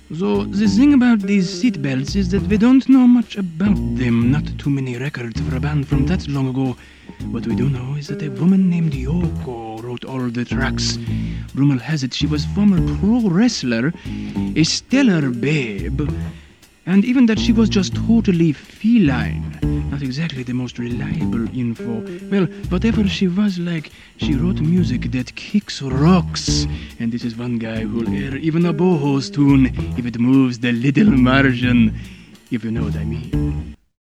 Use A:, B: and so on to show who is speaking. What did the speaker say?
A: So, the thing about these seatbelts is that we don't know much about them. Not too many records for a band from that long ago. What we do know is that a woman named Yoko wrote all the tracks. Rumor has it she was former pro wrestler, a stellar babe, and even that she was just totally feline. Not exactly the most reliable info. Well, whatever she was like, she wrote music that kicks rocks. And this is one guy who'll air even a boho's tune if it moves the little margin, if you know what I mean.